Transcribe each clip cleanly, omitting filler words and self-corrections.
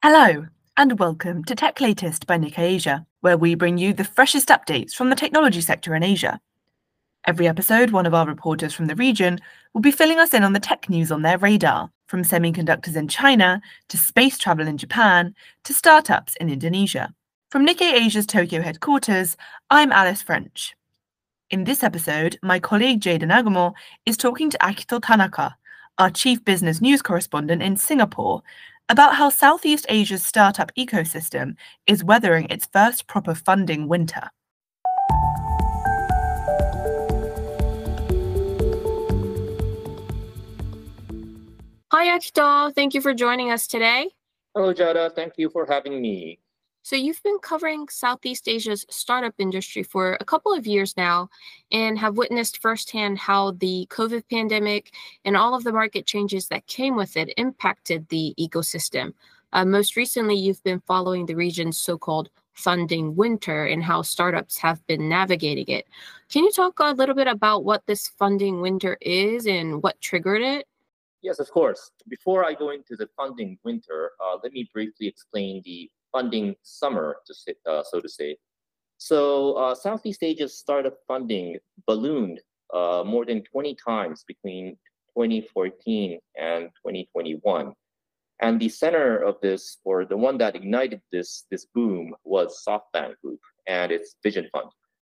Hello, and welcome to Tech Latest by Nikkei Asia, where we bring you the freshest updates from the technology sector in Asia. Every episode, one of our reporters from the region will be filling us in on the tech news on their radar, from semiconductors in China to space travel in Japan to startups in Indonesia. From Nikkei Asia's Tokyo headquarters, I'm Alice French. In this episode, my colleague Jada Nagamo is talking to Akito Tanaka, our chief business news correspondent in Singapore, about how Southeast Asia's startup ecosystem is weathering its first proper funding winter. Hi, Akito. Thank you for joining us today. Hello, Jada. Thank you for having me. So you've been covering Southeast Asia's startup industry for a couple of years now and have witnessed firsthand how the COVID pandemic and all of the market changes that came with it impacted the ecosystem. Most recently, you've been following the region's so-called funding winter and how startups have been navigating it. Can you talk a little bit about what this funding winter is and what triggered it? Yes, of course. Before I go into the funding winter, let me briefly explain the funding summer, so to say. Southeast Asia's startup funding ballooned more than 20 times between 2014 and 2021. And the center of this, or the one that ignited this boom, was SoftBank Group and its Vision Fund.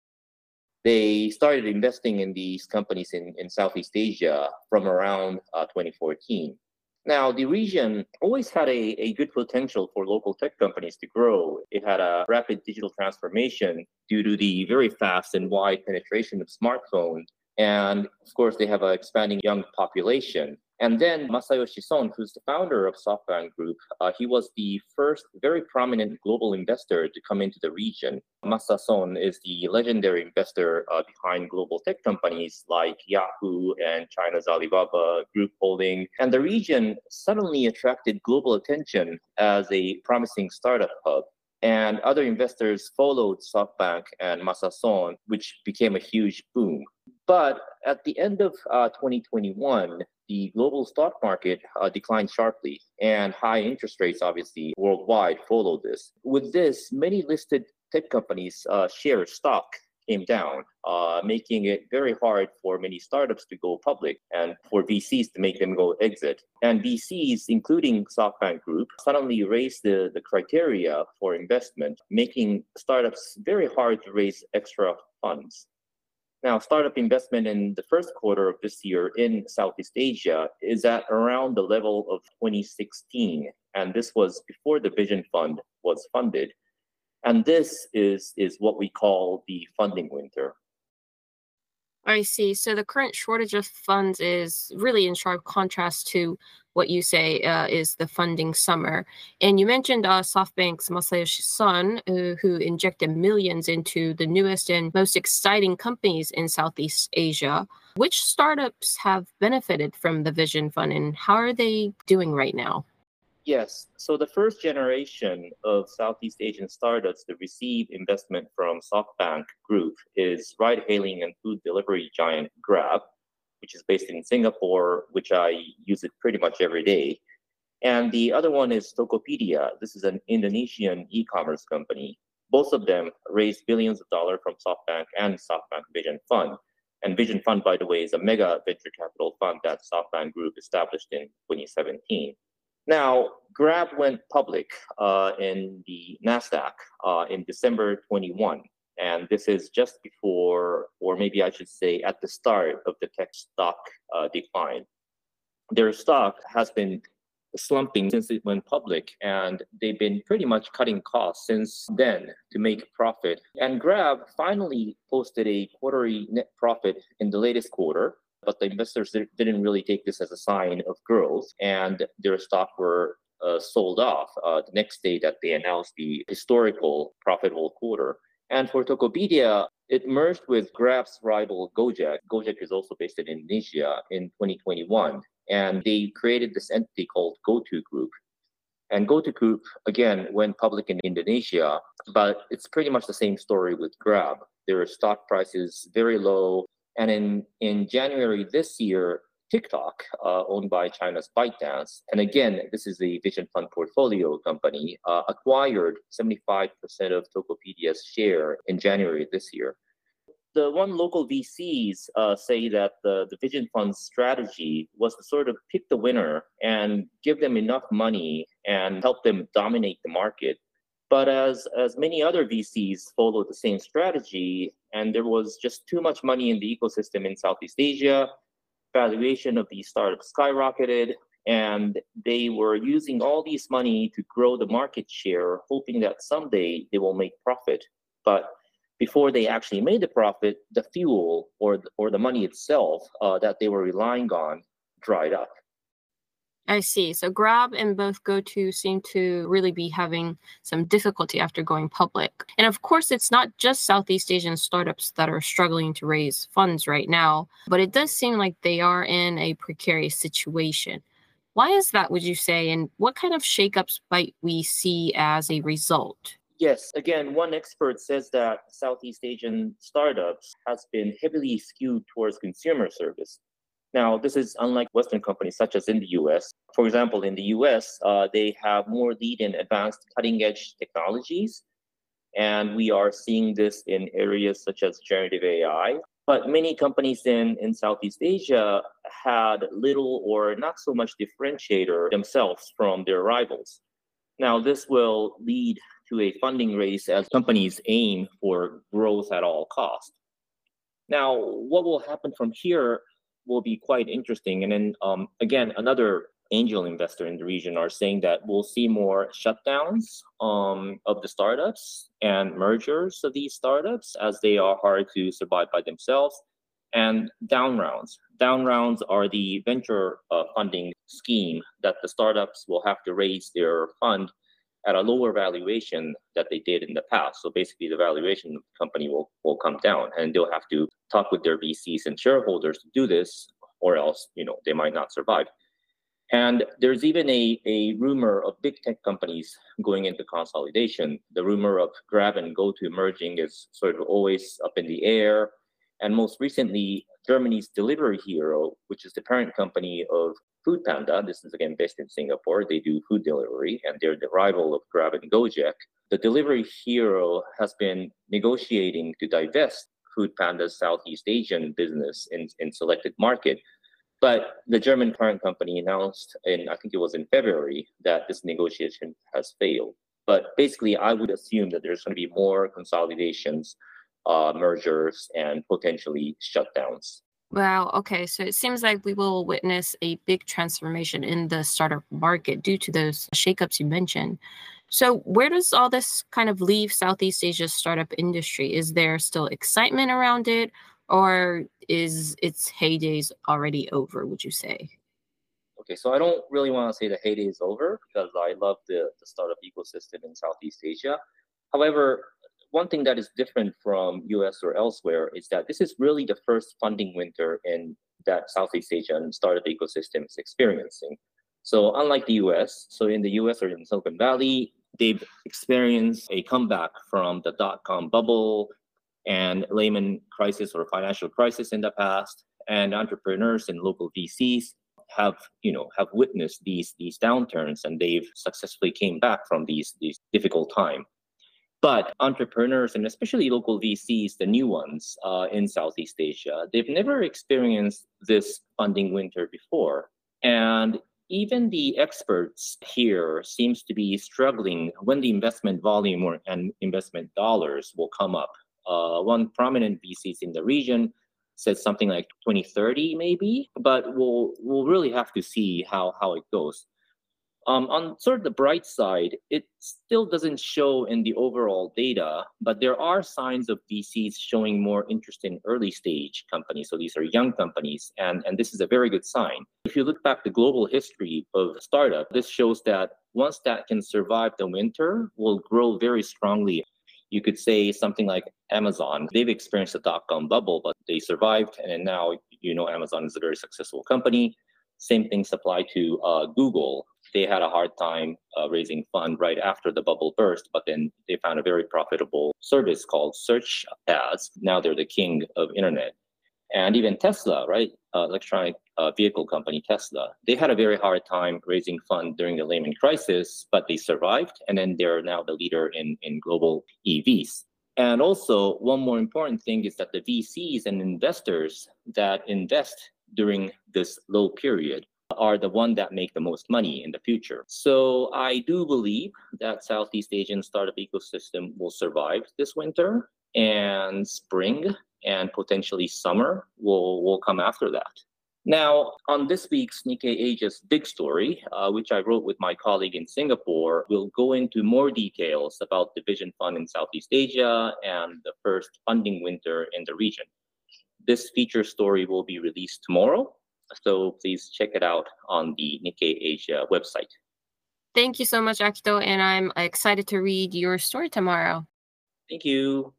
They started investing in these companies in Southeast Asia from around 2014. Now, the region always had a good potential for local tech companies to grow. It had a rapid digital transformation due to the very fast and wide penetration of smartphones. And of course, they have an expanding young population. And then Masayoshi Son, who's the founder of SoftBank Group, he was the first very prominent global investor to come into the region. Masa Son is the legendary investor behind global tech companies like Yahoo and China's Alibaba Group Holding. And the region suddenly attracted global attention as a promising startup hub. And other investors followed SoftBank and Masa Son, which became a huge boom. But at the end of 2021, the global stock market declined sharply, and high interest rates, obviously, worldwide followed this. With this, many listed tech companies' share stock came down, making it very hard for many startups to go public and for VCs to make them go exit. And VCs, including SoftBank Group, suddenly raised the criteria for investment, making startups very hard to raise extra funds. Now, startup investment in the first quarter of this year in Southeast Asia is at around the level of 2016. And this was before the Vision Fund was funded. And this is what we call the funding winter. I see. So the current shortage of funds is really in sharp contrast to what you say is the funding summer. And you mentioned SoftBank's Masayoshi Son, who injected millions into the newest and most exciting companies in Southeast Asia. Which startups have benefited from the Vision Fund and how are they doing right now? Yes. So the first generation of Southeast Asian startups to receive investment from SoftBank Group is ride-hailing and food delivery giant Grab, which is based in Singapore, which I use it pretty much every day. And the other one is Tokopedia. This is an Indonesian e-commerce company. Both of them raised billions of dollars from SoftBank and SoftBank Vision Fund. And Vision Fund, by the way, is a mega venture capital fund that SoftBank Group established in 2017. Now, Grab went public in the NASDAQ in December 21. And this is just before, or maybe I should say at the start of the tech stock decline. Their stock has been slumping since it went public, and they've been pretty much cutting costs since then to make profit. And Grab finally posted a quarterly net profit in the latest quarter, but the investors didn't really take this as a sign of growth, and their stock were sold off the next day that they announced the historical profitable quarter. And for Tokopedia, it merged with Grab's rival Gojek. Gojek is also based in Indonesia in 2021, and they created this entity called GoTo Group. And GoTo Group, again, went public in Indonesia, but it's pretty much the same story with Grab. Their stock price is very low. And in January this year, TikTok, owned by China's ByteDance. And again, this is a Vision Fund portfolio company, acquired 75% of Tokopedia's share in January this year. The one local VCs say that the Vision Fund's strategy was to sort of pick the winner and give them enough money and help them dominate the market. But as many other VCs followed the same strategy, and there was just too much money in the ecosystem in Southeast Asia, valuation of these startups skyrocketed, and they were using all these money to grow the market share, hoping that someday they will make profit. But before they actually made the profit, the fuel or the money itself that they were relying on dried up. I see. So Grab and both GoTo seem to really be having some difficulty after going public. And of course, it's not just Southeast Asian startups that are struggling to raise funds right now, but it does seem like they are in a precarious situation. Why is that, would you say? And what kind of shakeups might we see as a result? Yes, again, one expert says that Southeast Asian startups has been heavily skewed towards consumer service. Now, this is unlike Western companies such as in the US. For example, in the US, they have more lead in advanced cutting-edge technologies. And we are seeing this in areas such as generative AI. But many companies in Southeast Asia had little or not so much differentiator themselves from their rivals. Now, this will lead to a funding race as companies aim for growth at all costs. Now, what will happen from here will be quite interesting. And then again, another angel investor in the region are saying that we'll see more shutdowns of the startups and mergers of these startups as they are hard to survive by themselves, and down rounds. Down rounds are the venture funding scheme that the startups will have to raise their fund at a lower valuation that they did in the past. So basically the valuation of the company will come down, and they'll have to talk with their VCs and shareholders to do this, or else, they might not survive. And there's even a rumor of big tech companies going into consolidation. The rumor of Grab and GoTo merging is sort of always up in the air. And most recently, Germany's Delivery Hero, which is the parent company of Foodpanda, this is again based in Singapore, they do food delivery, and they're the rival of Grab and Gojek. The Delivery Hero has been negotiating to divest Foodpanda's Southeast Asian business in selected market. But the German parent company announced I think it was in February, that this negotiation has failed. But basically, I would assume that there's going to be more consolidations, mergers, and potentially shutdowns. Wow. Okay. So it seems like we will witness a big transformation in the startup market due to those shakeups you mentioned. So where does all this kind of leave Southeast Asia's startup industry? Is there still excitement around it, or is its heydays already over, would you say? Okay, so I don't really want to say the heyday is over because I love the startup ecosystem in Southeast Asia. However, one thing that is different from US or elsewhere is that this is really the first funding winter that Southeast Asian startup ecosystem is experiencing. So unlike the US, so in the US or in Silicon Valley, they've experienced a comeback from the dot-com bubble and Lehman crisis or financial crisis in the past, and entrepreneurs and local VCs have witnessed these downturns, and they've successfully came back from these difficult time. But entrepreneurs, and especially local VCs, the new ones in Southeast Asia, they've never experienced this funding winter before. And even the experts here seems to be struggling when the investment volume and investment dollars will come up. One prominent VCs in the region said something like 2030 maybe, but we'll really have to see how it goes. On sort of the bright side, it still doesn't show in the overall data, but there are signs of VCs showing more interest in early stage companies. So these are young companies, and this is a very good sign. If you look back the global history of startup, this shows that once that can survive the winter, will grow very strongly. You could say something like Amazon. They've experienced a dot-com bubble, but they survived, and now Amazon is a very successful company. Same things apply to Google. They had a hard time raising fund right after the bubble burst, but then they found a very profitable service called search ads. Now they're the king of internet. And even Tesla, right? Electronic vehicle company Tesla, they had a very hard time raising funds during the Lehman crisis, but they survived. And then they're now the leader in global EVs. And also, one more important thing is that the VCs and investors that invest during this low period are the one that make the most money in the future. So I do believe that Southeast Asian startup ecosystem will survive this winter, and spring and potentially summer will come after that. Now, on this week's Nikkei Asia's Big Story, which I wrote with my colleague in Singapore, we'll go into more details about the Vision Fund in Southeast Asia and the first funding winter in the region. This feature story will be released tomorrow, so please check it out on the Nikkei Asia website. Thank you so much, Akito, and I'm excited to read your story tomorrow. Thank you.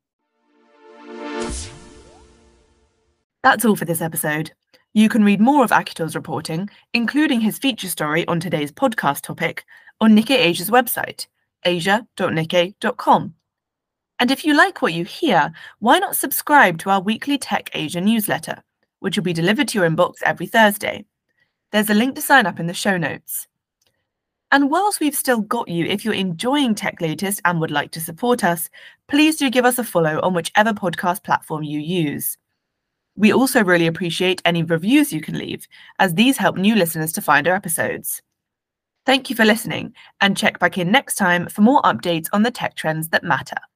That's all for this episode. You can read more of Akito's reporting, including his feature story on today's podcast topic, on Nikkei Asia's website, asia.nikkei.com. And if you like what you hear, why not subscribe to our weekly Tech Asia newsletter, which will be delivered to your inbox every Thursday. There's a link to sign up in the show notes. And whilst we've still got you, if you're enjoying Tech Latest and would like to support us, please do give us a follow on whichever podcast platform you use. We also really appreciate any reviews you can leave, as these help new listeners to find our episodes. Thank you for listening, and check back in next time for more updates on the tech trends that matter.